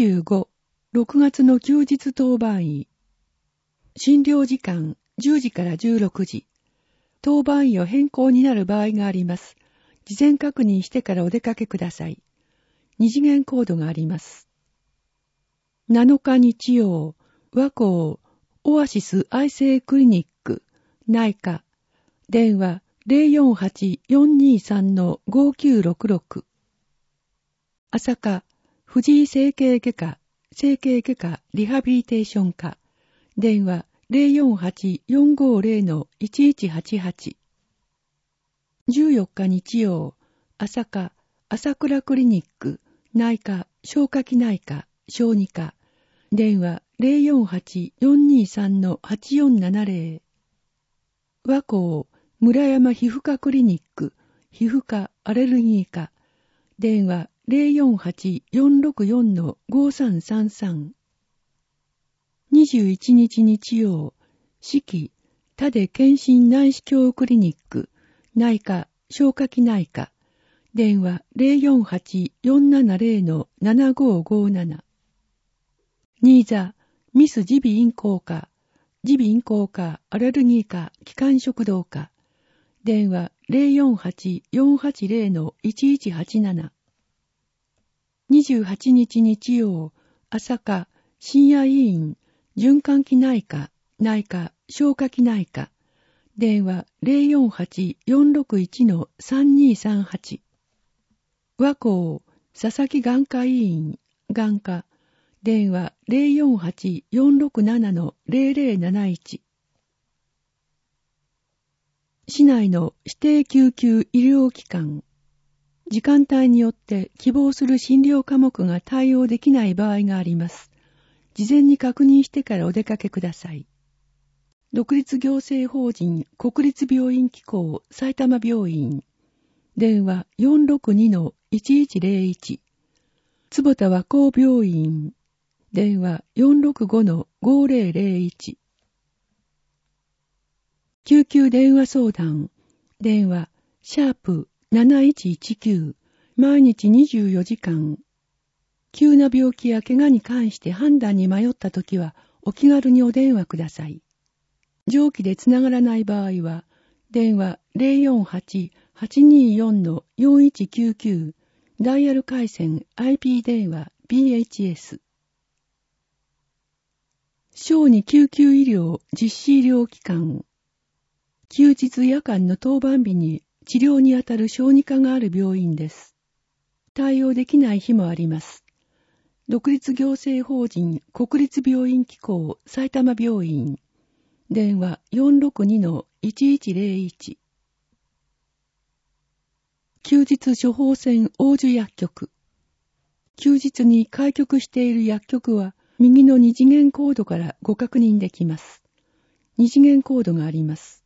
25、6月の休日当番医。診療時間10時から16時。当番医を変更になる場合があります。事前確認してからお出かけください。2次元コードがあります。7日日曜、和光オアシス愛生クリニック内科電話 048-423-5966 朝霞藤井整形外科リハビリテーション科電話 048-450-1188 14日日曜、朝霞朝倉クリニック内科消化器内科小児科電話 048-423-8470 和光村山皮膚科クリニック皮膚科アレルギー科電話 048-464-5333 21日日曜、四季多出健診内視鏡クリニック内科消化器内科電話 048-470-7557 新座ミス耳鼻咽喉科アレルギー科気管食道科電話 048-480-1187 28日日曜、朝霞深夜医院循環器内科消化器内科電話 048-461-3238 和光佐々木眼科医院眼科電話 048-467-0071 市内の指定救急医療機関時間帯によって希望する診療科目が対応できない場合があります。事前に確認してからお出かけください。独立行政法人国立病院機構埼玉病院電話 462-1101 坪田和光病院電話 465-5001 救急電話相談電話#7119毎日24時間急な病気や怪我に関して判断に迷ったときはお気軽にお電話ください。上記でつながらない場合は電話 048-824-4199 ダイヤル回線 IP 電話 BHS 小児救急医療実施医療機関休日夜間の当番日に治療にあたる小児科がある病院です。対応できない日もあります。独立行政法人国立病院機構埼玉病院電話 462-1101 休日処方箋応受薬局休日に開局している薬局は右の2次元コードからご確認できます。2次元コードがあります。